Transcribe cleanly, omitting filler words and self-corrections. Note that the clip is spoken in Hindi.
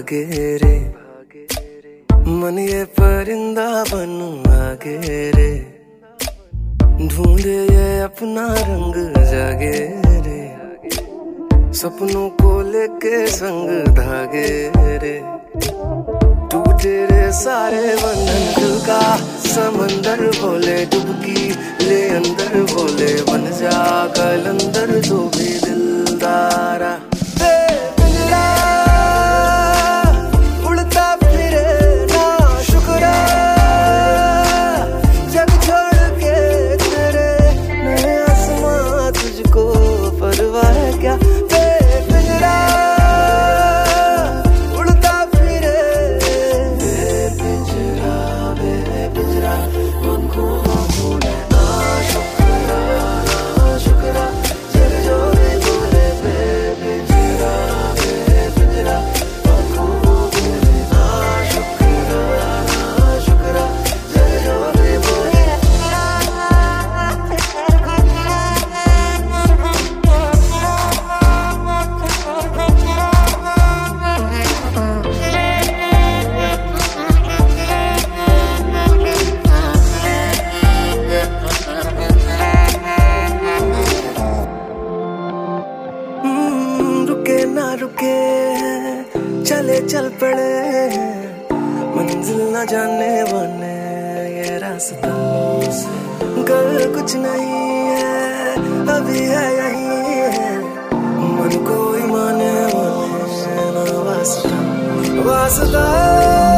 भागे रे, मन ये परिंदा बनूं आगे रे, ढूंढे ये अपना रंग जागे रे, सपनों को लेके संग धागे रे, टूटे रे सारे बंधन दिल का, समंदर बोले डुबकी ले अंदर, बोले बन जा कलंदर जो भी दिलदारा। ना रुके चले चल पड़े, मंजिल न जाने बने ये रास्ता, कर कुछ नहीं है अभी है यही है, मन को ही माने वास्ता वास्ता।